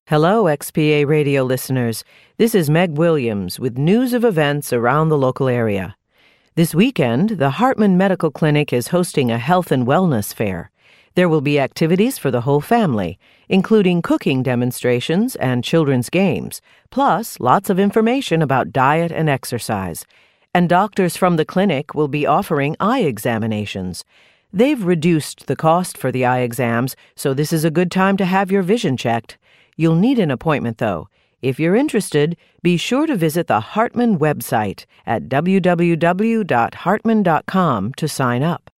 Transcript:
Hello, XPA radio listeners. This is Meg Williams with news of events around the local area. This weekend, the Hartman Medical Clinic is hosting a health and wellness fair. There will be activities for the whole family, including cooking demonstrations and children's games, plus lots of information about diet and exercise. And doctors from the clinic will be offering eye examinations. They've reduced the cost for the eye exams, so this is a good time to have your vision checked. You'll need an appointment, though. If you're interested, be sure to visit the Hartman website at www.hartman.com to sign up.